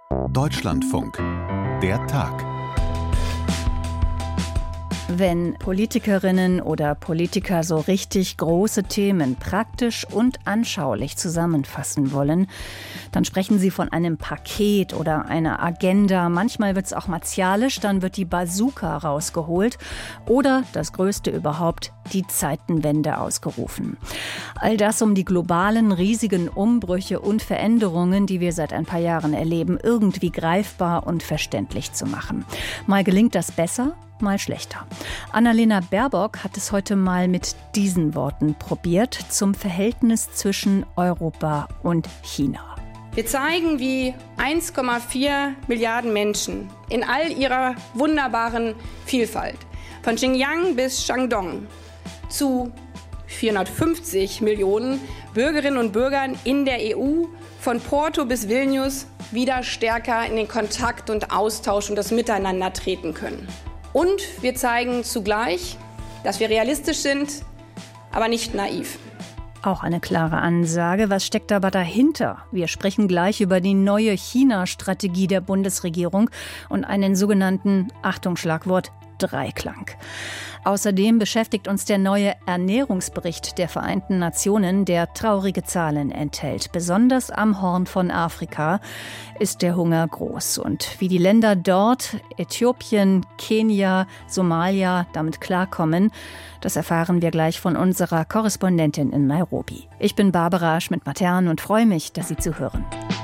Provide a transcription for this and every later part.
Deutschlandfunk. Der Tag. Wenn Politikerinnen oder Politiker so richtig große Themen praktisch und anschaulich zusammenfassen wollen, dann sprechen sie von einem Paket oder einer Agenda. Manchmal wird es auch martialisch, dann wird die Bazooka rausgeholt oder das Größte überhaupt, die Zeitenwende ausgerufen. All das, um die globalen, riesigen Umbrüche und Veränderungen, die wir seit ein paar Jahren erleben, irgendwie greifbar und verständlich zu machen. Mal gelingt das besser, mal schlechter. Annalena Baerbock hat es heute mal mit diesen Worten probiert zum Verhältnis zwischen Europa und China. Wir zeigen, wie 1,4 Milliarden Menschen in all ihrer wunderbaren Vielfalt, von Xinjiang bis Shandong, zu 450 Millionen Bürgerinnen und Bürgern in der EU, von Porto bis Vilnius, wieder stärker in den Kontakt und Austausch und das Miteinander treten können. Und wir zeigen zugleich, dass wir realistisch sind, aber nicht naiv. Auch eine klare Ansage. Was steckt aber dahinter? Wir sprechen gleich über die neue China-Strategie der Bundesregierung und einen sogenannten, Achtung Schlagwort, Dreiklang. Außerdem beschäftigt uns der neue Ernährungsbericht der Vereinten Nationen, der traurige Zahlen enthält. Besonders am Horn von Afrika ist der Hunger groß. Und wie die Länder dort, Äthiopien, Kenia, Somalia, damit klarkommen, das erfahren wir gleich von unserer Korrespondentin in Nairobi. Ich bin Barbara Schmidt-Matern und freue mich, dass Sie zuhören.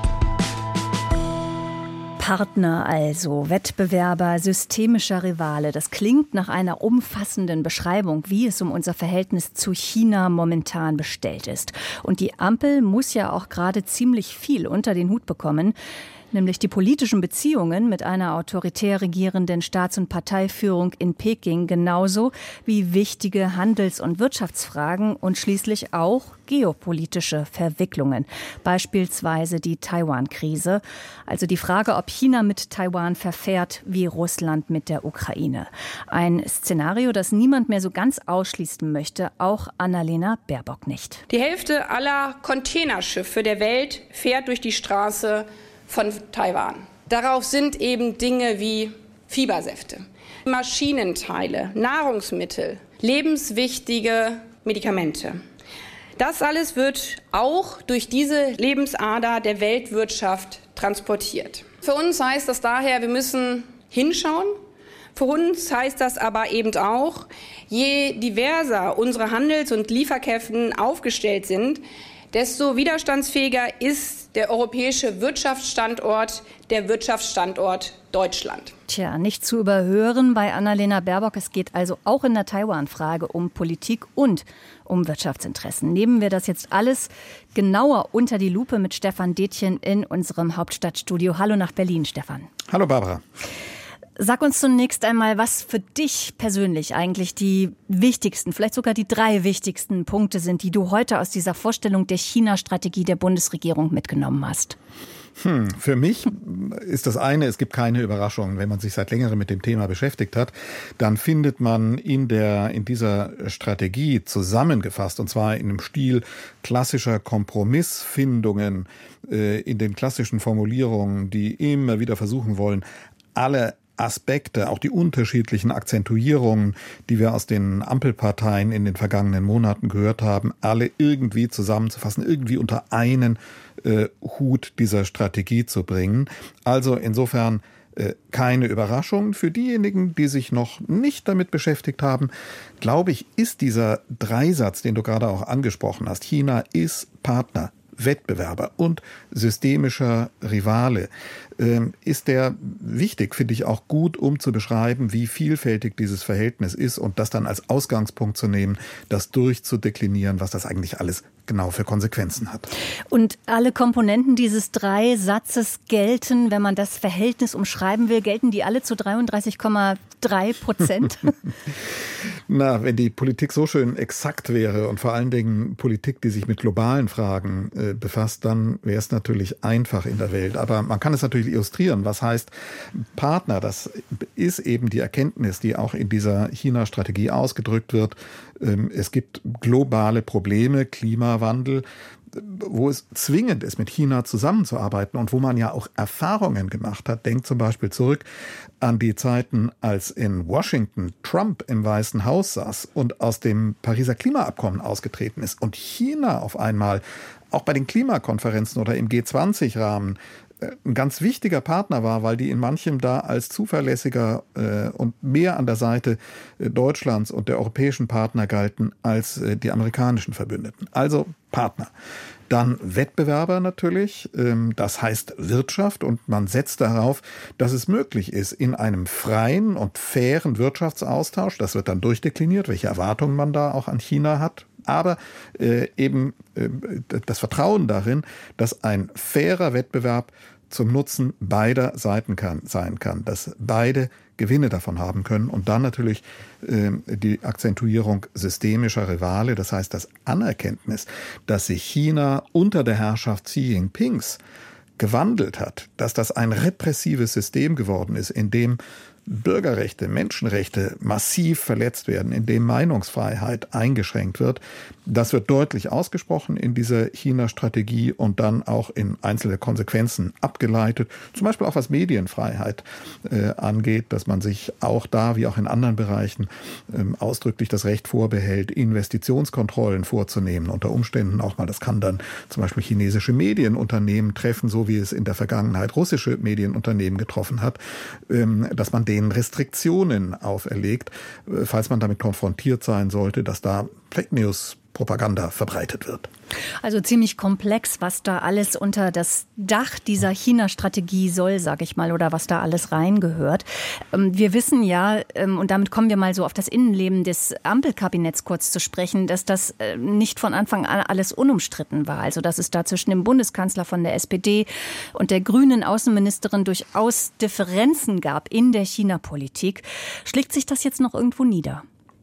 Partner also, Wettbewerber, systemischer Rivale. Das klingt nach einer umfassenden Beschreibung, wie es um unser Verhältnis zu China momentan bestellt ist. Und die Ampel muss ja auch gerade ziemlich viel unter den Hut bekommen, nämlich die politischen Beziehungen mit einer autoritär regierenden Staats- und Parteiführung in Peking, genauso wie wichtige Handels- und Wirtschaftsfragen und schließlich auch geopolitische Verwicklungen, beispielsweise die Taiwan-Krise, also die Frage, ob China mit Taiwan verfährt wie Russland mit der Ukraine. Ein Szenario, das niemand mehr so ganz ausschließen möchte, auch Annalena Baerbock nicht. Die Hälfte aller Containerschiffe der Welt fährt durch die Straße von Taiwan. Darauf sind eben Dinge wie Fiebersäfte, Maschinenteile, Nahrungsmittel, lebenswichtige Medikamente. Das alles wird auch durch diese Lebensader der Weltwirtschaft transportiert. Für uns heißt das daher, wir müssen hinschauen. Für uns heißt das aber eben auch, je diverser unsere Handels- und Lieferketten aufgestellt sind, desto widerstandsfähiger ist der europäische Wirtschaftsstandort, der Wirtschaftsstandort Deutschland. Tja, nicht zu überhören bei Annalena Baerbock. Es geht also auch in der Taiwan-Frage um Politik und um Wirtschaftsinteressen. Nehmen wir das jetzt alles genauer unter die Lupe mit Stefan Detjen in unserem Hauptstadtstudio. Hallo nach Berlin, Stefan. Hallo, Barbara. Sag uns zunächst einmal, was für dich persönlich eigentlich die wichtigsten, vielleicht sogar die 3 wichtigsten Punkte sind, die du heute aus dieser Vorstellung der China-Strategie der Bundesregierung mitgenommen hast. Für mich ist das eine, es gibt keine Überraschungen. Wenn man sich seit längerem mit dem Thema beschäftigt hat, dann findet man in dieser Strategie zusammengefasst, und zwar in einem Stil klassischer Kompromissfindungen, in den klassischen Formulierungen, die immer wieder versuchen wollen, alle Aspekte, auch die unterschiedlichen Akzentuierungen, die wir aus den Ampelparteien in den vergangenen Monaten gehört haben, alle irgendwie zusammenzufassen, irgendwie unter einen Hut dieser Strategie zu bringen. Also insofern keine Überraschung. Für diejenigen, die sich noch nicht damit beschäftigt haben, glaube ich, ist dieser Dreisatz, den du gerade auch angesprochen hast, China ist Partner, Wettbewerber und systemischer Rivale, ist der wichtig, finde ich auch gut, um zu beschreiben, wie vielfältig dieses Verhältnis ist und das dann als Ausgangspunkt zu nehmen, das durchzudeklinieren, was das eigentlich alles genau für Konsequenzen hat. Und alle Komponenten dieses Dreisatzes gelten, wenn man das Verhältnis umschreiben will, gelten die alle zu 33,3%? Na, wenn die Politik so schön exakt wäre und vor allen Dingen Politik, die sich mit globalen Fragen befasst, dann wäre es natürlich einfach in der Welt. Aber man kann es natürlich illustrieren. Was heißt Partner? Das ist eben die Erkenntnis, die auch in dieser China-Strategie ausgedrückt wird. Es gibt globale Probleme, Klimawandel. wo es zwingend ist, mit China zusammenzuarbeiten und wo man ja auch Erfahrungen gemacht hat. Denkt zum Beispiel zurück an die Zeiten, als in Washington Trump im Weißen Haus saß und aus dem Pariser Klimaabkommen ausgetreten ist und China auf einmal auch bei den Klimakonferenzen oder im G20-Rahmen ein ganz wichtiger Partner war, weil die in manchem da als zuverlässiger und mehr an der Seite Deutschlands und der europäischen Partner galten als die amerikanischen Verbündeten. Also Partner. Dann Wettbewerber natürlich, das heißt Wirtschaft, und man setzt darauf, dass es möglich ist, in einem freien und fairen Wirtschaftsaustausch, das wird dann durchdekliniert, welche Erwartungen man da auch an China hat, aber eben das Vertrauen darin, dass ein fairer Wettbewerb zum Nutzen beider Seiten sein kann, dass beide Gewinne davon haben können, und dann natürlich die Akzentuierung systemischer Rivale, das heißt das Anerkenntnis, dass sich China unter der Herrschaft Xi Jinpings gewandelt hat, dass das ein repressives System geworden ist, in dem Bürgerrechte, Menschenrechte massiv verletzt werden, in dem Meinungsfreiheit eingeschränkt wird. Das wird deutlich ausgesprochen in dieser China-Strategie und dann auch in einzelne Konsequenzen abgeleitet. Zum Beispiel auch was Medienfreiheit angeht, dass man sich auch da, wie auch in anderen Bereichen, ausdrücklich das Recht vorbehält, Investitionskontrollen vorzunehmen. Unter Umständen auch mal, das kann dann zum Beispiel chinesische Medienunternehmen treffen, so wie es in der Vergangenheit russische Medienunternehmen getroffen hat, dass man denen Restriktionen auferlegt, falls man damit konfrontiert sein sollte, dass da Fake News Propaganda verbreitet wird. Also ziemlich komplex, was da alles unter das Dach dieser China-Strategie soll, sage ich mal, oder was da alles reingehört. Wir wissen ja, und damit kommen wir mal so auf das Innenleben des Ampelkabinetts kurz zu sprechen, dass das nicht von Anfang an alles unumstritten war. Also dass es da zwischen dem Bundeskanzler von der SPD und der grünen Außenministerin durchaus Differenzen gab in der China-Politik. Schlägt sich das jetzt noch irgendwo nieder?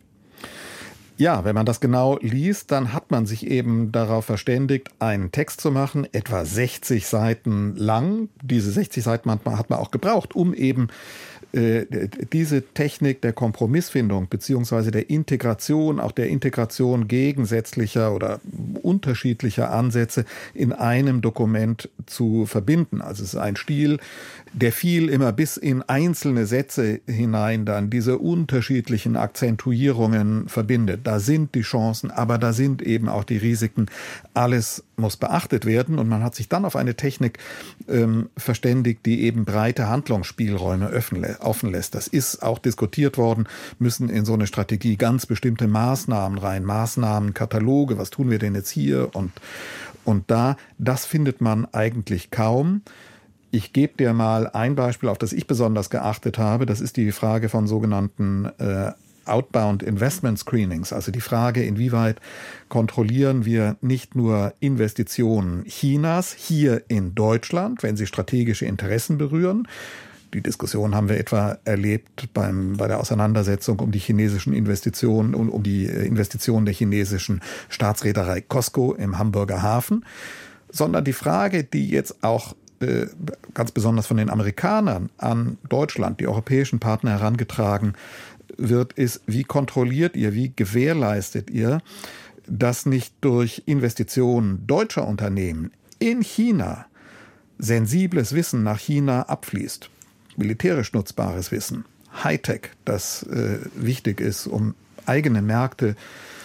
Ja, wenn man das genau liest, dann hat man sich eben darauf verständigt, einen Text zu machen, etwa 60 Seiten lang. Diese 60 Seiten hat man auch gebraucht, um eben diese Technik der Kompromissfindung beziehungsweise der Integration, auch der Integration gegensätzlicher oder unterschiedlicher Ansätze in einem Dokument zu verbinden. Also es ist ein Stil, der viel immer bis in einzelne Sätze hinein dann diese unterschiedlichen Akzentuierungen verbindet. Da sind die Chancen, aber da sind eben auch die Risiken. Alles muss beachtet werden, und man hat sich dann auf eine Technik verständigt, die eben breite Handlungsspielräume offen lässt. Das ist auch diskutiert worden, müssen in so eine Strategie ganz bestimmte Maßnahmen rein, Maßnahmenkataloge, was tun wir denn jetzt hier und da. Das findet man eigentlich kaum. Ich gebe dir mal ein Beispiel, auf das ich besonders geachtet habe. Das ist die Frage von sogenannten Outbound Investment Screenings, also die Frage, inwieweit kontrollieren wir nicht nur Investitionen Chinas hier in Deutschland, wenn sie strategische Interessen berühren. Die Diskussion haben wir etwa erlebt bei der Auseinandersetzung um die chinesischen Investitionen und um die Investitionen der chinesischen Staatsreederei COSCO im Hamburger Hafen, sondern die Frage, die jetzt auch ganz besonders von den Amerikanern an Deutschland, die europäischen Partner herangetragen wird, ist, wie kontrolliert ihr, wie gewährleistet ihr, dass nicht durch Investitionen deutscher Unternehmen in China sensibles Wissen nach China abfließt, militärisch nutzbares Wissen, Hightech, das wichtig ist, um eigene Märkte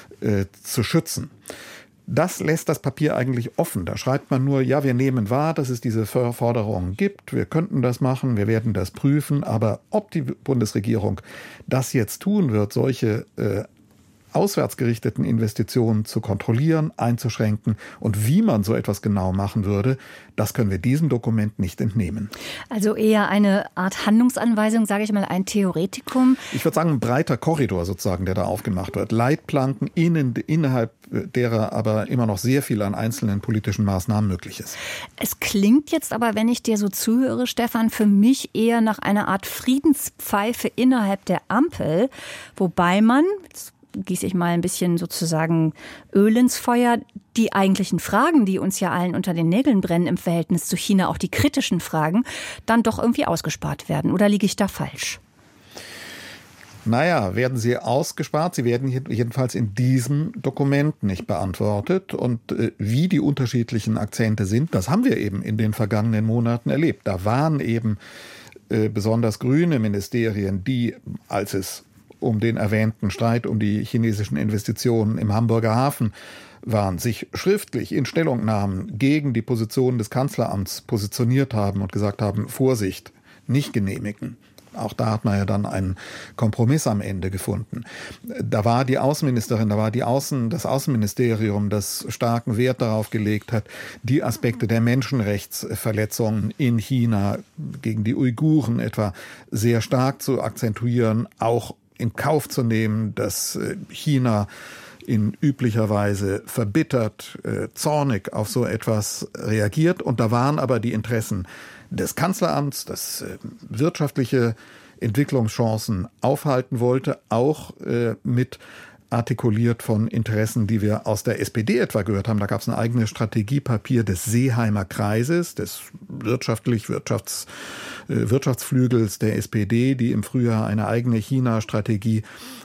zu schützen. Das lässt das Papier eigentlich offen. Da schreibt man nur, ja, wir nehmen wahr, dass es diese Forderungen gibt. Wir könnten das machen, wir werden das prüfen. Aber ob die Bundesregierung das jetzt tun wird, solche auswärtsgerichteten Investitionen zu kontrollieren, einzuschränken und wie man so etwas genau machen würde, das können wir diesem Dokument nicht entnehmen. Also eher eine Art Handlungsanweisung, sage ich mal, ein Theoretikum? Ich würde sagen, ein breiter Korridor sozusagen, der da aufgemacht wird. Leitplanken, innerhalb derer aber immer noch sehr viel an einzelnen politischen Maßnahmen möglich ist. Es klingt jetzt aber, wenn ich dir so zuhöre, Stefan, für mich eher nach einer Art Friedenspfeife innerhalb der Ampel, wobei man, gieße ich mal ein bisschen sozusagen Öl ins Feuer, die eigentlichen Fragen, die uns ja allen unter den Nägeln brennen im Verhältnis zu China, auch die kritischen Fragen, dann doch irgendwie ausgespart werden. Oder liege ich da falsch? Naja, werden sie ausgespart? Sie werden jedenfalls in diesem Dokument nicht beantwortet. Und wie die unterschiedlichen Akzente sind, das haben wir eben in den vergangenen Monaten erlebt. Da waren eben besonders grüne Ministerien, die, als es um den erwähnten Streit um die chinesischen Investitionen im Hamburger Hafen waren, sich schriftlich in Stellungnahmen gegen die Position des Kanzleramts positioniert haben und gesagt haben, Vorsicht, nicht genehmigen. Auch da hat man ja dann einen Kompromiss am Ende gefunden. Da war die Außenministerin, das Außenministerium, das starken Wert darauf gelegt hat, die Aspekte der Menschenrechtsverletzungen in China gegen die Uiguren etwa sehr stark zu akzentuieren, auch in Kauf zu nehmen, dass China in üblicher Weise verbittert, zornig auf so etwas reagiert. Und da waren aber die Interessen des Kanzleramts, das wirtschaftliche Entwicklungschancen aufhalten wollte, auch mit artikuliert von Interessen, die wir aus der SPD etwa gehört haben. Da gab es ein eigenes Strategiepapier des Seeheimer Kreises, des Wirtschaftsflügels der SPD, die im Frühjahr eine eigene China-Strategie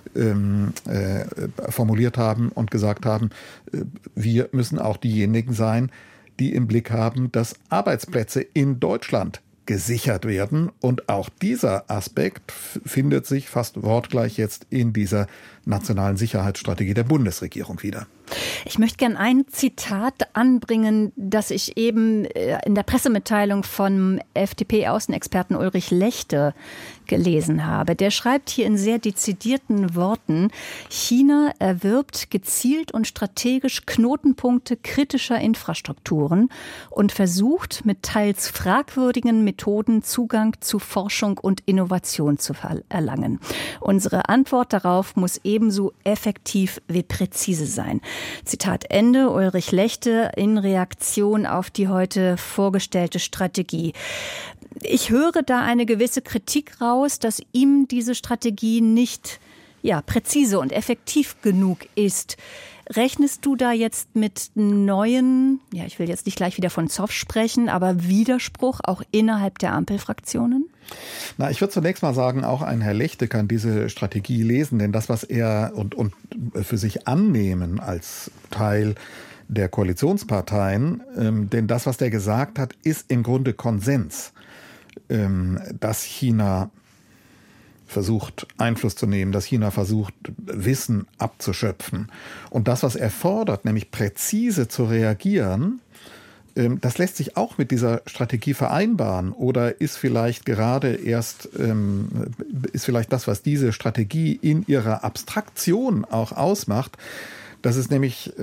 formuliert haben und gesagt haben, wir müssen auch diejenigen sein, die im Blick haben, dass Arbeitsplätze in Deutschland gesichert werden. Und auch dieser Aspekt findet sich fast wortgleich jetzt in dieser nationalen Sicherheitsstrategie der Bundesregierung wieder. Ich möchte gern ein Zitat anbringen, das ich eben in der Pressemitteilung vom FDP-Außenexperten Ulrich Lechte gelesen habe. Der schreibt hier in sehr dezidierten Worten: China erwirbt gezielt und strategisch Knotenpunkte kritischer Infrastrukturen und versucht mit teils fragwürdigen Methoden Zugang zu Forschung und Innovation zu erlangen. Unsere Antwort darauf muss ebenso effektiv wie präzise sein. Zitat Ende, Ulrich Lechte in Reaktion auf die heute vorgestellte Strategie. Ich höre da eine gewisse Kritik raus, dass ihm diese Strategie nicht präzise und effektiv genug ist. Rechnest du da jetzt mit neuen, ich will jetzt nicht gleich wieder von Zoff sprechen, aber Widerspruch auch innerhalb der Ampelfraktionen? Na, ich würde zunächst mal sagen, auch ein Herr Lechte kann diese Strategie lesen, denn das, was er und für sich annehmen als Teil der Koalitionsparteien, denn das, was der gesagt hat, ist im Grunde Konsens, dass China versucht, Einfluss zu nehmen, dass China versucht, Wissen abzuschöpfen. Und das, was er fordert, nämlich präzise zu reagieren, das lässt sich auch mit dieser Strategie vereinbaren oder ist vielleicht das, was diese Strategie in ihrer Abstraktion auch ausmacht, dass es nämlich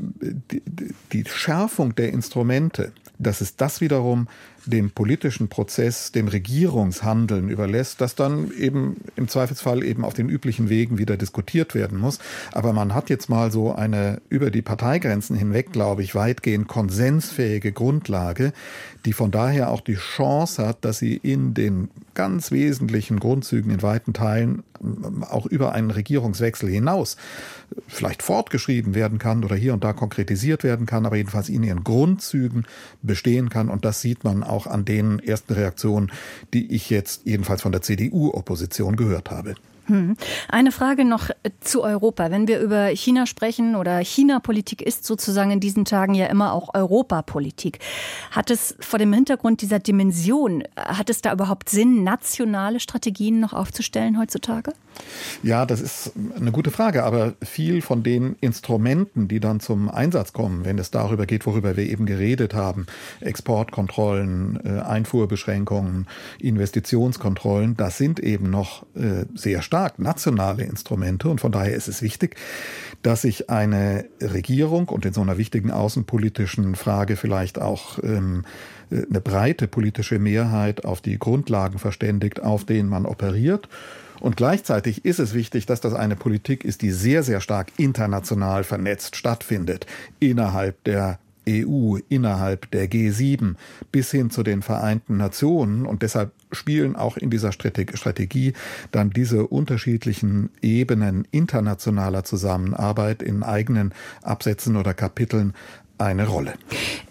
die Schärfung der Instrumente, dass es das wiederum dem politischen Prozess, dem Regierungshandeln überlässt, das dann eben im Zweifelsfall eben auf den üblichen Wegen wieder diskutiert werden muss. Aber man hat jetzt mal so eine über die Parteigrenzen hinweg, glaube ich, weitgehend konsensfähige Grundlage, die von daher auch die Chance hat, dass sie in den ganz wesentlichen Grundzügen in weiten Teilen auch über einen Regierungswechsel hinaus vielleicht fortgeschrieben werden kann oder hier und da konkretisiert werden kann, aber jedenfalls in ihren Grundzügen bestehen kann. Und das sieht man auch an den ersten Reaktionen, die ich jetzt jedenfalls von der CDU-Opposition gehört habe. Eine Frage noch zu Europa. Wenn wir über China sprechen oder China-Politik ist sozusagen in diesen Tagen ja immer auch Europapolitik. Hat es vor dem Hintergrund dieser Dimension, hat es da überhaupt Sinn, nationale Strategien noch aufzustellen heutzutage? Ja, das ist eine gute Frage, aber viel von den Instrumenten, die dann zum Einsatz kommen, wenn es darüber geht, worüber wir eben geredet haben, Exportkontrollen, Einfuhrbeschränkungen, Investitionskontrollen, das sind eben noch sehr stark nationale Instrumente und von daher ist es wichtig, dass sich eine Regierung und in so einer wichtigen außenpolitischen Frage vielleicht auch eine breite politische Mehrheit auf die Grundlagen verständigt, auf denen man operiert. Und gleichzeitig ist es wichtig, dass das eine Politik ist, die sehr, sehr stark international vernetzt stattfindet, innerhalb der EU, innerhalb der G7 bis hin zu den Vereinten Nationen. Und deshalb spielen auch in dieser Strategie dann diese unterschiedlichen Ebenen internationaler Zusammenarbeit in eigenen Absätzen oder Kapiteln eine Rolle.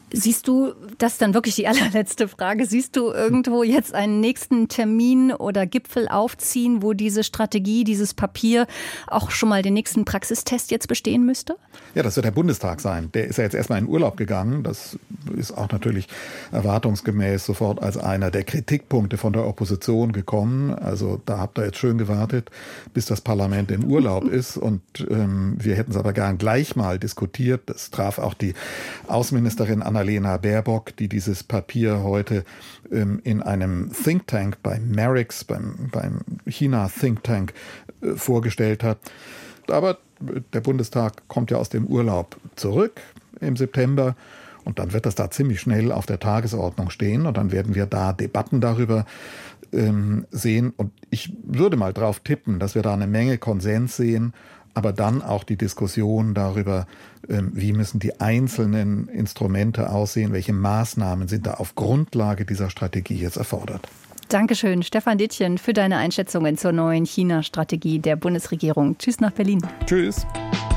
Siehst du, das ist dann wirklich die allerletzte Frage, siehst du irgendwo jetzt einen nächsten Termin oder Gipfel aufziehen, wo diese Strategie, dieses Papier auch schon mal den nächsten Praxistest jetzt bestehen müsste? Ja, das wird der Bundestag sein. Der ist ja jetzt erstmal in Urlaub gegangen. Das ist auch natürlich erwartungsgemäß sofort als einer der Kritikpunkte von der Opposition gekommen. Also da habt ihr jetzt schön gewartet, bis das Parlament in Urlaub ist. Und wir hätten es aber gern gleich mal diskutiert. Das traf auch die Außenministerin Annalena Baerbock, die dieses Papier heute in einem Think Tank bei Merix, beim China Think Tank, vorgestellt hat. Aber der Bundestag kommt ja aus dem Urlaub zurück im September und dann wird das da ziemlich schnell auf der Tagesordnung stehen und dann werden wir da Debatten darüber sehen. Und ich würde mal drauf tippen, dass wir da eine Menge Konsens sehen, aber dann auch die Diskussion darüber, wie müssen die einzelnen Instrumente aussehen, welche Maßnahmen sind da auf Grundlage dieser Strategie jetzt erfordert. Dankeschön, Stefan Dittjen, für deine Einschätzungen zur neuen China-Strategie der Bundesregierung. Tschüss nach Berlin. Tschüss.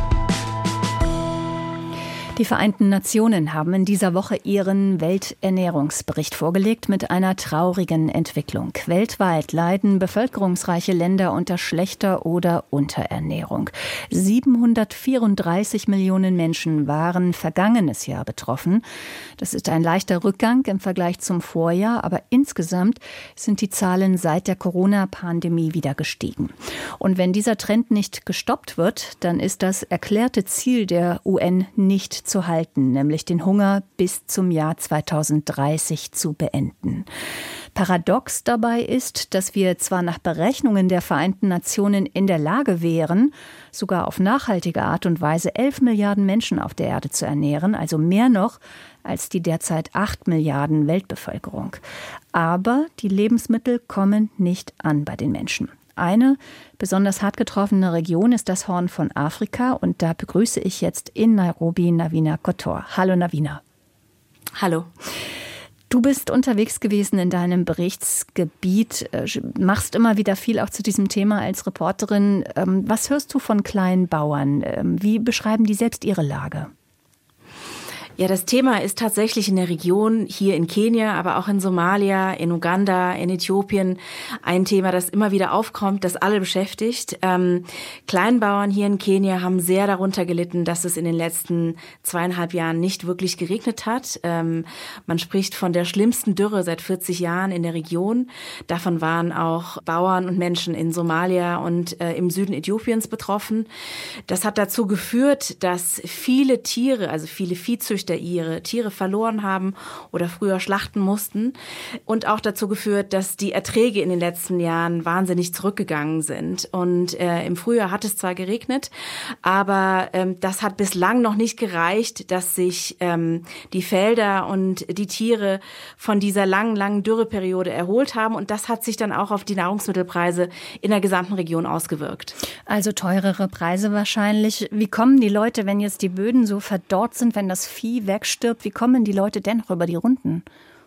Die Vereinten Nationen haben in dieser Woche ihren Welternährungsbericht vorgelegt mit einer traurigen Entwicklung. Weltweit leiden bevölkerungsreiche Länder unter schlechter oder Unterernährung. 734 Millionen Menschen waren vergangenes Jahr betroffen. Das ist ein leichter Rückgang im Vergleich zum Vorjahr, aber insgesamt sind die Zahlen seit der Corona-Pandemie wieder gestiegen. Und wenn dieser Trend nicht gestoppt wird, dann ist das erklärte Ziel der UN nicht zu halten, nämlich den Hunger bis zum Jahr 2030 zu beenden. Paradox dabei ist, dass wir zwar nach Berechnungen der Vereinten Nationen in der Lage wären, sogar auf nachhaltige Art und Weise 11 Milliarden Menschen auf der Erde zu ernähren, also mehr noch als die derzeit 8 Milliarden Weltbevölkerung. Aber die Lebensmittel kommen nicht an bei den Menschen. Eine besonders hart getroffene Region ist das Horn von Afrika und da begrüße ich jetzt in Nairobi Navina Kotor. Hallo Navina. Hallo. Du bist unterwegs gewesen in deinem Berichtsgebiet, machst immer wieder viel auch zu diesem Thema als Reporterin. Was hörst du von kleinen Bauern? Wie beschreiben die selbst ihre Lage? Ja, das Thema ist tatsächlich in der Region, hier in Kenia, aber auch in Somalia, in Uganda, in Äthiopien, ein Thema, das immer wieder aufkommt, das alle beschäftigt. Kleinbauern hier in Kenia haben sehr darunter gelitten, dass es in den letzten 2,5 Jahren nicht wirklich geregnet hat. Man spricht von der schlimmsten Dürre seit 40 Jahren in der Region. Davon waren auch Bauern und Menschen in Somalia und im Süden Äthiopiens betroffen. Das hat dazu geführt, dass viele Tiere, also viele Viehzüchter, ihre Tiere verloren haben oder früher schlachten mussten und auch dazu geführt, dass die Erträge in den letzten Jahren wahnsinnig zurückgegangen sind. Und im Frühjahr hat es zwar geregnet, aber das hat bislang noch nicht gereicht, dass sich die Felder und die Tiere von dieser langen Dürreperiode erholt haben und das hat sich dann auch auf die Nahrungsmittelpreise in der gesamten Region ausgewirkt. Also teurere Preise wahrscheinlich. Wie kommen die Leute, wenn jetzt die Böden so verdorrt sind, wenn das Vieh wegstirbt, wie kommen die Leute dennoch über die Runden?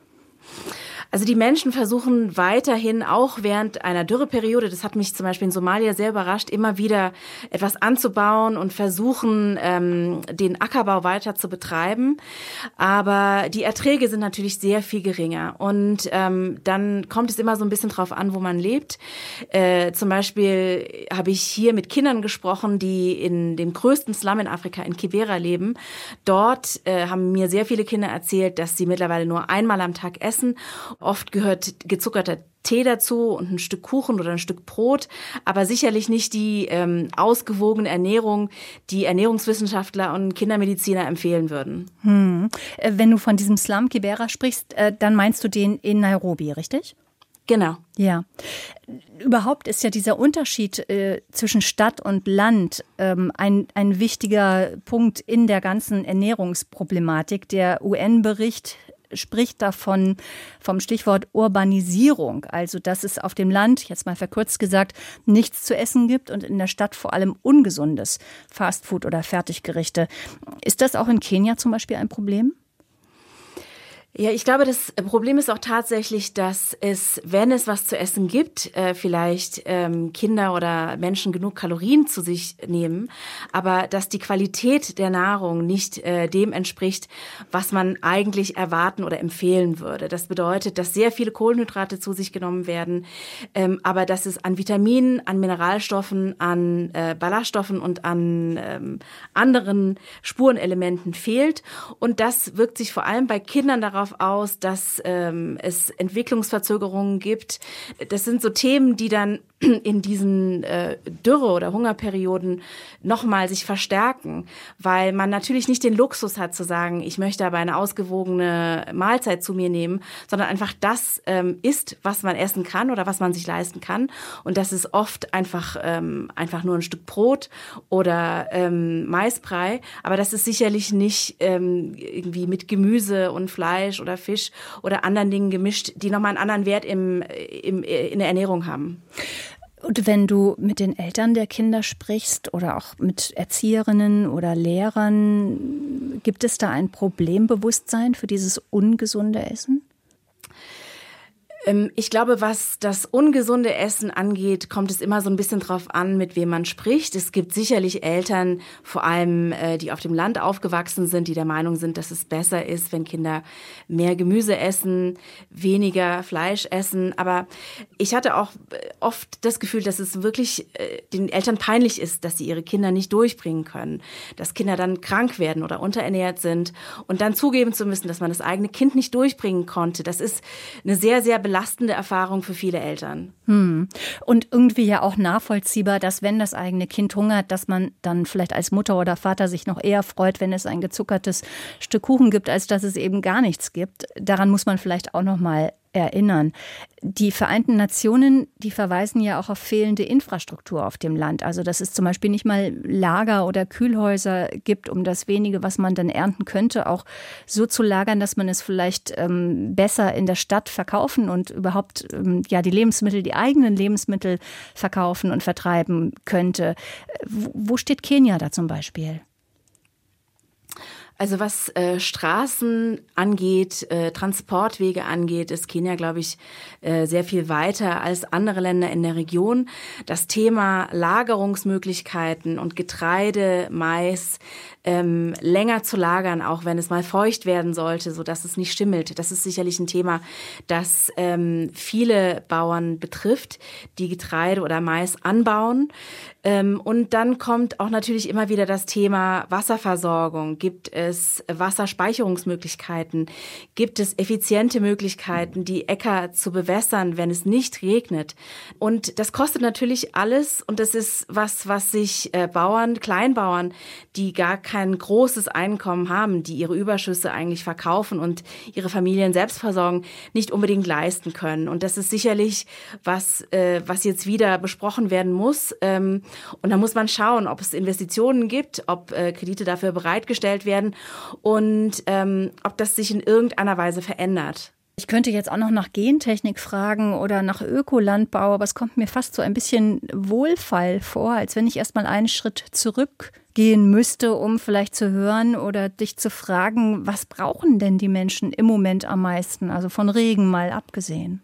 Also die Menschen versuchen weiterhin, auch während einer Dürreperiode, das hat mich zum Beispiel in Somalia sehr überrascht, immer wieder etwas anzubauen und versuchen, den Ackerbau weiter zu betreiben. Aber die Erträge sind natürlich sehr viel geringer. Und dann kommt es immer so ein bisschen drauf an, wo man lebt. Zum Beispiel habe ich hier mit Kindern gesprochen, die in dem größten Slum in Afrika, in Kibera, leben. Dort haben mir sehr viele Kinder erzählt, dass sie mittlerweile nur einmal am Tag essen. Oft gehört gezuckerter Tee dazu und ein Stück Kuchen oder ein Stück Brot, aber sicherlich nicht die ausgewogene Ernährung, die Ernährungswissenschaftler und Kindermediziner empfehlen würden. Wenn du von diesem Slum Kibera sprichst, dann meinst du den in Nairobi, richtig? Genau. Ja. Überhaupt ist ja dieser Unterschied zwischen Stadt und Land ein wichtiger Punkt in der ganzen Ernährungsproblematik. Der UN-Bericht spricht davon vom Stichwort Urbanisierung, also dass es auf dem Land, jetzt mal verkürzt gesagt, nichts zu essen gibt und in der Stadt vor allem ungesundes Fastfood oder Fertiggerichte. Ist das auch in Kenia zum Beispiel ein Problem? Ja, ich glaube, das Problem ist auch tatsächlich, dass wenn es was zu essen gibt, vielleicht Kinder oder Menschen genug Kalorien zu sich nehmen, aber dass die Qualität der Nahrung nicht dem entspricht, was man eigentlich erwarten oder empfehlen würde. Das bedeutet, dass sehr viele Kohlenhydrate zu sich genommen werden, aber dass es an Vitaminen, an Mineralstoffen, an Ballaststoffen und an anderen Spurenelementen fehlt. Und das wirkt sich vor allem bei Kindern darauf aus, dass es Entwicklungsverzögerungen gibt. Das sind so Themen, die dann in diesen Dürre- oder Hungerperioden nochmal sich verstärken, weil man natürlich nicht den Luxus hat zu sagen, ich möchte aber eine ausgewogene Mahlzeit zu mir nehmen, sondern einfach das isst, was man essen kann oder was man sich leisten kann. Und das ist oft einfach nur ein Stück Brot oder Maisbrei, aber das ist sicherlich nicht irgendwie mit Gemüse und Fleisch oder Fisch oder anderen Dingen gemischt, die nochmal einen anderen Wert in der Ernährung haben. Und wenn du mit den Eltern der Kinder sprichst oder auch mit Erzieherinnen oder Lehrern, gibt es da ein Problembewusstsein für dieses ungesunde Essen? Ich glaube, was das ungesunde Essen angeht, kommt es immer so ein bisschen drauf an, mit wem man spricht. Es gibt sicherlich Eltern, vor allem die auf dem Land aufgewachsen sind, die der Meinung sind, dass es besser ist, wenn Kinder mehr Gemüse essen, weniger Fleisch essen. Aber ich hatte auch oft das Gefühl, dass es wirklich den Eltern peinlich ist, dass sie ihre Kinder nicht durchbringen können, dass Kinder dann krank werden oder unterernährt sind und dann zugeben zu müssen, dass man das eigene Kind nicht durchbringen konnte. Das ist eine sehr, sehr belastende Erfahrung für viele Eltern. Und irgendwie ja auch nachvollziehbar, dass wenn das eigene Kind hungert, dass man dann vielleicht als Mutter oder Vater sich noch eher freut, wenn es ein gezuckertes Stück Kuchen gibt, als dass es eben gar nichts gibt. Daran muss man vielleicht auch noch mal erinnern. Die Vereinten Nationen, die verweisen ja auch auf fehlende Infrastruktur auf dem Land. Also dass es zum Beispiel nicht mal Lager oder Kühlhäuser gibt, um das wenige, was man dann ernten könnte, auch so zu lagern, dass man es vielleicht besser in der Stadt verkaufen und überhaupt die Lebensmittel, die eigenen Lebensmittel verkaufen und vertreiben könnte. Wo steht Kenia da zum Beispiel? Also was Straßen angeht, Transportwege angeht, ist Kenia, glaube ich, sehr viel weiter als andere Länder in der Region. Das Thema Lagerungsmöglichkeiten und Getreide, Mais länger zu lagern, auch wenn es mal feucht werden sollte, sodass es nicht schimmelt. Das ist sicherlich ein Thema, das viele Bauern betrifft, die Getreide oder Mais anbauen. Und dann kommt auch natürlich immer wieder das Thema Wasserversorgung. Gibt es Wasserspeicherungsmöglichkeiten? Gibt es effiziente Möglichkeiten, die Äcker zu bewässern, wenn es nicht regnet? Und das kostet natürlich alles. Und das ist was sich Bauern, Kleinbauern, die gar kein großes Einkommen haben, die ihre Überschüsse eigentlich verkaufen und ihre Familien selbst versorgen, nicht unbedingt leisten können. Und das ist sicherlich was jetzt wieder besprochen werden muss. Und da muss man schauen, ob es Investitionen gibt, ob Kredite dafür bereitgestellt werden und ob das sich in irgendeiner Weise verändert. Ich könnte jetzt auch noch nach Gentechnik fragen oder nach Ökolandbau, aber es kommt mir fast so ein bisschen Wohlfeil vor, als wenn ich erst mal einen Schritt zurückgehen müsste, um vielleicht zu hören oder dich zu fragen, was brauchen denn die Menschen im Moment am meisten, also von Regen mal abgesehen?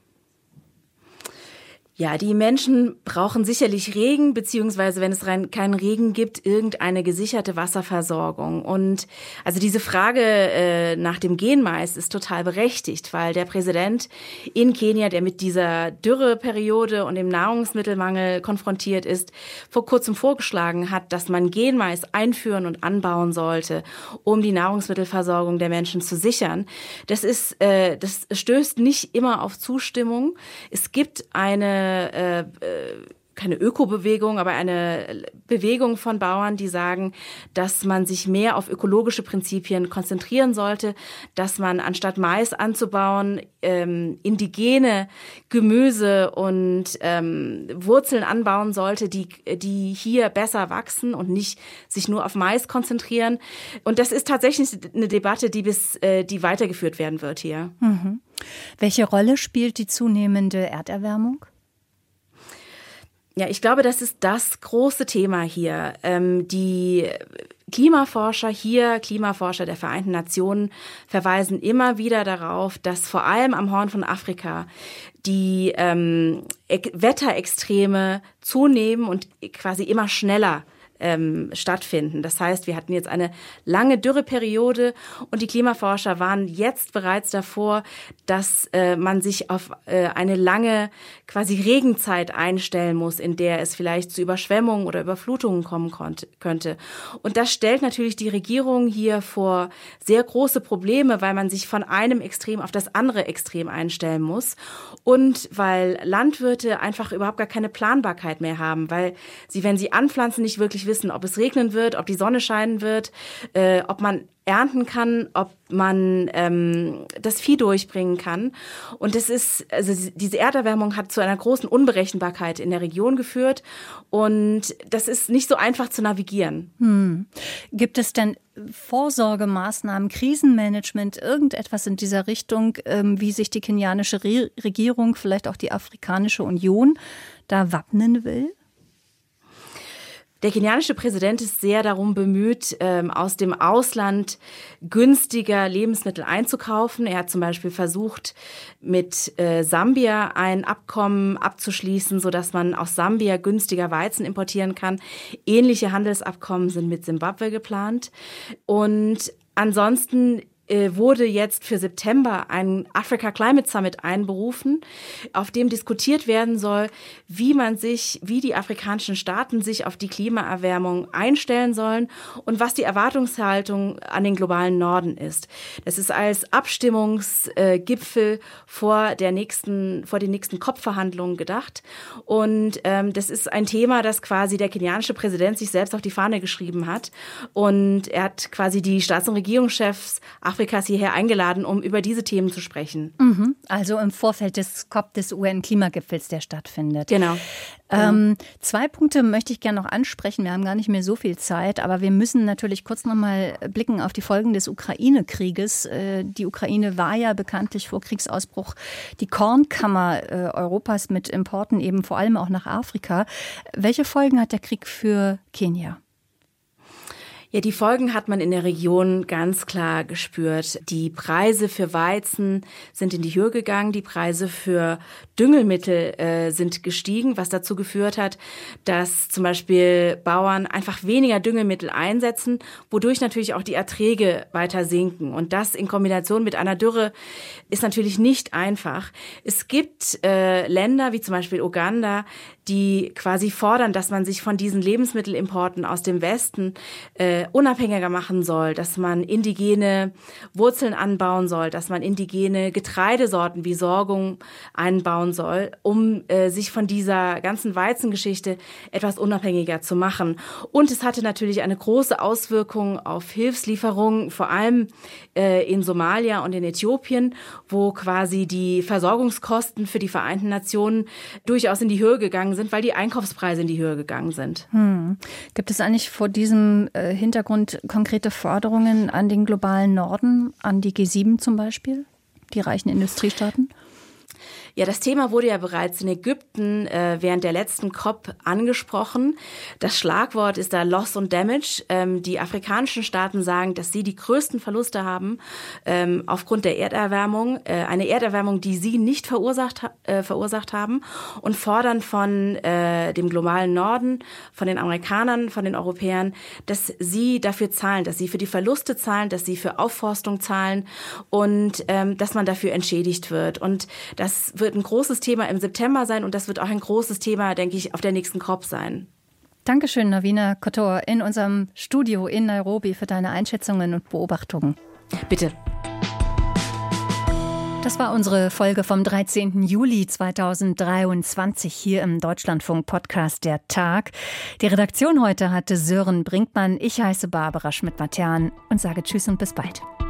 Ja, die Menschen brauchen sicherlich Regen, beziehungsweise wenn es keinen Regen gibt, irgendeine gesicherte Wasserversorgung. Und also diese Frage nach dem Genmais ist total berechtigt, weil der Präsident in Kenia, der mit dieser Dürreperiode und dem Nahrungsmittelmangel konfrontiert ist, vor kurzem vorgeschlagen hat, dass man Genmais einführen und anbauen sollte, um die Nahrungsmittelversorgung der Menschen zu sichern. Das stößt nicht immer auf Zustimmung. Es gibt keine Ökobewegung, aber eine Bewegung von Bauern, die sagen, dass man sich mehr auf ökologische Prinzipien konzentrieren sollte, dass man anstatt Mais anzubauen, indigene Gemüse und Wurzeln anbauen sollte, die hier besser wachsen und nicht sich nur auf Mais konzentrieren. Und das ist tatsächlich eine Debatte, die weitergeführt werden wird hier. Welche Rolle spielt die zunehmende Erderwärmung? Ja, ich glaube, das ist das große Thema hier. Die Klimaforscher der Vereinten Nationen, verweisen immer wieder darauf, dass vor allem am Horn von Afrika die Wetterextreme zunehmen und quasi immer schneller stattfinden. Das heißt, wir hatten jetzt eine lange Dürreperiode und die Klimaforscher waren jetzt bereits davor, dass man sich auf eine lange quasi Regenzeit einstellen muss, in der es vielleicht zu Überschwemmungen oder Überflutungen kommen könnte. Und das stellt natürlich die Regierung hier vor sehr große Probleme, weil man sich von einem Extrem auf das andere Extrem einstellen muss und weil Landwirte einfach überhaupt gar keine Planbarkeit mehr haben, weil sie, wenn sie anpflanzen, nicht wirklich wissen, ob es regnen wird, ob die Sonne scheinen wird, ob man ernten kann, ob man das Vieh durchbringen kann. Und das ist, also diese Erderwärmung hat zu einer großen Unberechenbarkeit in der Region geführt und das ist nicht so einfach zu navigieren. Gibt es denn Vorsorgemaßnahmen, Krisenmanagement, irgendetwas in dieser Richtung, wie sich die kenianische Regierung, vielleicht auch die Afrikanische Union, da wappnen will? Der kenianische Präsident ist sehr darum bemüht, aus dem Ausland günstiger Lebensmittel einzukaufen. Er hat zum Beispiel versucht, mit Sambia ein Abkommen abzuschließen, sodass man aus Sambia günstiger Weizen importieren kann. Ähnliche Handelsabkommen sind mit Simbabwe geplant. Und ansonsten wurde jetzt für September ein Africa Climate Summit einberufen, auf dem diskutiert werden soll, wie die afrikanischen Staaten sich auf die Klimaerwärmung einstellen sollen und was die Erwartungshaltung an den globalen Norden ist. Das ist als Abstimmungsgipfel vor den nächsten COP-Verhandlungen gedacht. Und das ist ein Thema, das quasi der kenianische Präsident sich selbst auf die Fahne geschrieben hat. Und er hat quasi die Staats- und Regierungschefs Afrikas hierher eingeladen, um über diese Themen zu sprechen. Also im Vorfeld des COP, des UN-Klimagipfels, der stattfindet. Genau. 2 Punkte möchte ich gerne noch ansprechen. Wir haben gar nicht mehr so viel Zeit, aber wir müssen natürlich kurz noch mal blicken auf die Folgen des Ukraine-Krieges. Die Ukraine war ja bekanntlich vor Kriegsausbruch die Kornkammer Europas mit Importen eben vor allem auch nach Afrika. Welche Folgen hat der Krieg für Kenia? Ja, die Folgen hat man in der Region ganz klar gespürt. Die Preise für Weizen sind in die Höhe gegangen, die Preise für Düngemittel sind gestiegen, was dazu geführt hat, dass zum Beispiel Bauern einfach weniger Düngemittel einsetzen, wodurch natürlich auch die Erträge weiter sinken. Und das in Kombination mit einer Dürre ist natürlich nicht einfach. Es gibt Länder wie zum Beispiel Uganda, die quasi fordern, dass man sich von diesen Lebensmittelimporten aus dem Westen unabhängiger machen soll, dass man indigene Wurzeln anbauen soll, dass man indigene Getreidesorten wie Sorghum einbauen soll, um sich von dieser ganzen Weizengeschichte etwas unabhängiger zu machen. Und es hatte natürlich eine große Auswirkung auf Hilfslieferungen, vor allem in Somalia und in Äthiopien, wo quasi die Versorgungskosten für die Vereinten Nationen durchaus in die Höhe gegangen sind, weil die Einkaufspreise in die Höhe gegangen sind. Gibt es eigentlich vor diesem Hintergrund konkrete Forderungen an den globalen Norden, an die G7 zum Beispiel, die reichen Industriestaaten? Ja, das Thema wurde ja bereits in Ägypten während der letzten COP angesprochen. Das Schlagwort ist da Loss und Damage. Die afrikanischen Staaten sagen, dass sie die größten Verluste haben aufgrund der Erderwärmung. Eine Erderwärmung, die sie nicht verursacht haben und fordern von dem globalen Norden, von den Amerikanern, von den Europäern, dass sie dafür zahlen, dass sie für die Verluste zahlen, dass sie für Aufforstung zahlen und dass man dafür entschädigt wird. Und das wird ein großes Thema im September sein und das wird auch ein großes Thema, denke ich, auf der nächsten COP sein. Dankeschön, Navina Kotor, in unserem Studio in Nairobi für deine Einschätzungen und Beobachtungen. Bitte. Das war unsere Folge vom 13. Juli 2023 hier im Deutschlandfunk-Podcast Der Tag. Die Redaktion heute hatte Sören Brinkmann. Ich heiße Barbara Schmidt-Matern und sage Tschüss und bis bald.